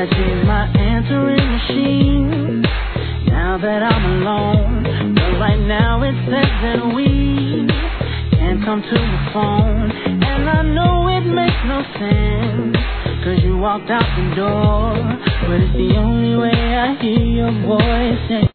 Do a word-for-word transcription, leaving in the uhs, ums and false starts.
that she's my answering machine. Now that I'm alone, but right now it says that we can't come to the phone. And I know it makes no sense, cause you walked out the door, but it's the only way I hear your voice.